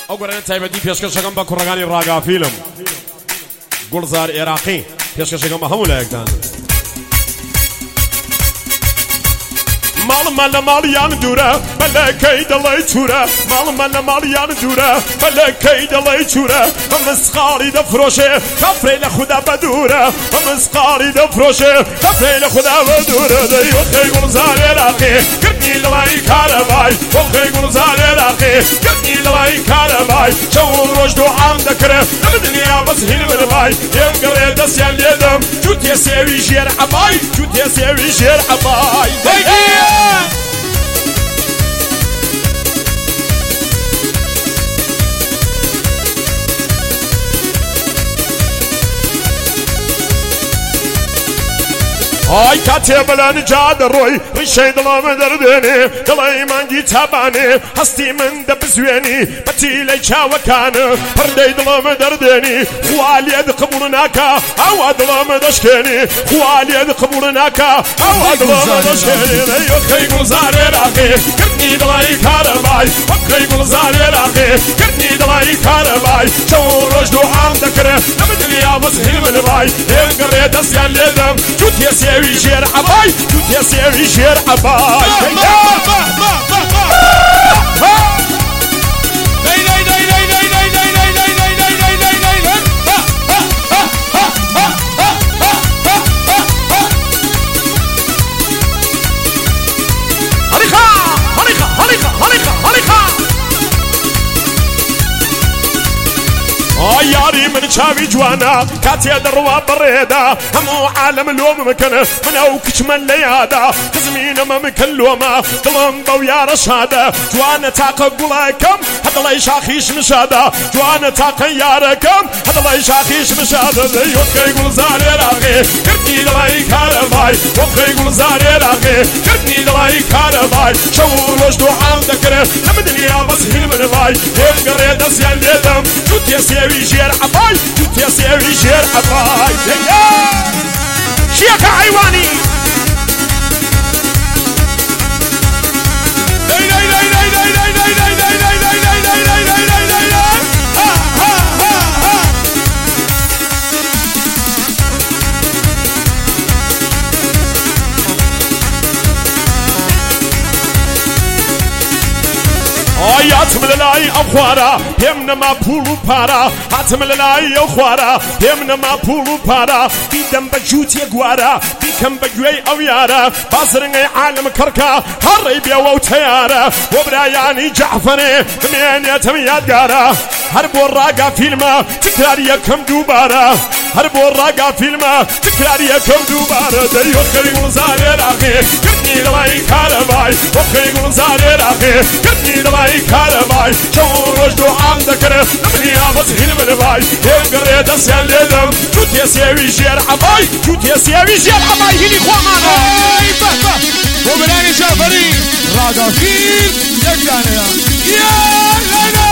ئەو گۆرانە تایبەتی پێشکەشەکەم بە کوڕەکانی ڕاگافیلم گوڵزار عێراقی پێشکەشەکەم بە هەموو لایەکتان ماڵمان لە ماڵیان دوورە بەلەکەی دەڵێی چورە ماڵمان لە ماڵیان دوورە بەلەکەی دەڵێی چورە بە مسقاڵی دەفرۆشێ کەفرەی لە خوددا بە دوورە بە مسقاڵی دەفرۆشێ کەفرەی لە خوددا بە دوورە دەیوەخەی گوڵزار عێراقی گرنی لەڵای کارەبای وەخەی گوڵزار عێراقی گرنی لەڵای کارەبای چەون ڕۆژ دوعام دەکرێ لەم دنیا بەس هین بنبای ئێمگەڵێ دەستیان لێدەم جووتێ سێوی ژێر عەبای جووتێ سێوی ژێر عەبای ئای کاتێ بەلان جا دەڕۆی ڕیشەی دڵامە دەردێنێ دڵی مانگی تابانێ هەستی من دەبزوێنی بەتیلەی چاوەکانە پردەی دڵامە دەردێنی خوا لێت قبوڵ ناکا ئەوا دڵامە دەشکێنی خوا لێت قبوڵ ناکا ئەوا دڵامە دەشکێنی وەخەی گوڵزار عێراقی گرنی دڵی کارەبای وەخەی گوڵزار عێراقی گرنی دڵی کارەبای چەون ڕۆژ دوعام دەکرێ لەم دنیا بەس هین بنبای ئێمگەڕێ دەستیان لێدەم جووتێ سێوی ژێر عەبای جووتێ سێوی ژێر عەبای یاری من چاوی جوانا کاتێ دەڕوا بەڕێدا هەموو عالم لۆم مکەنە من ئەو کچمە لە یادا قزمینەمە مکەن لۆمە دڵم بەو یارە شادە جوانە تاقە گوڵەکەم هەدڵی شاخیش مشادە جوانە تاقە یارەکەم هەدڵی شاخیش مشادە وەخەی گوڵزار عێراقی گرنی دڵی کارەبای وەخەی گوڵزار عێراقی گرنی دڵی کارەبای شەو ڕۆژ دوعام دەکرێت لەم دنیا بەس هین بنبای ئێمگەڕێ دەستیان لێدەم جووتێ سێوی ژێر عەبای جووتێ سێوی ژێر عەبای شیەکە حەیوانی هاتم لەلای ئەو خوارە پێم نەما پوڵ و پارە هاتم لەلای ئەو خوارە پێم نەما پوڵ و پارە بیدەم بە جووتێ گوارە بیکەم بە گوێی ئەو یارە بازرنگەی عالم کڕکە هەڕێی بێوە و تەیارە بۆ برایانی جەعفەرێ بمێنێتم یادگارە هەر بۆ ڕاگا فیلمە تکرار یەکەم دووبارە هەر بۆ ڕاگا فیلمە تکرار یەکەم دووبارە وەخەی گوڵزار عێراقی گرنی دڵی کارەبای وەخەی گوڵزار عێراقی گرنی دڵی کارەبای چەون ڕۆژ دوعام دەکرێت لەم دنیا بەس هین بنبای ئێمگەڕێ دەستیان لێدەم جووتێ سێوی ژێر عەبای جووتێ سێوی ژێر عەبای هینی خۆمانە بۆ بەرانی جەعفەری ڕاگافیل یەک دانەیە